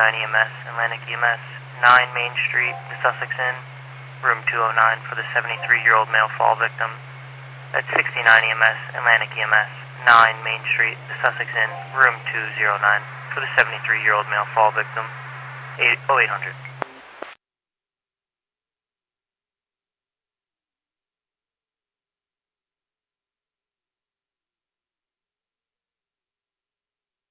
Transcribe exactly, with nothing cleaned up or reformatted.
sixty-nine E M S, Atlantic E M S, nine Main Street, the Sussex Inn, room two oh nine for the seventy-three-year-old male fall victim. That's sixty-nine E M S, Atlantic E M S, nine Main Street, the Sussex Inn, room two oh nine for the seventy-three-year-old male fall victim. eight oh eight hundred.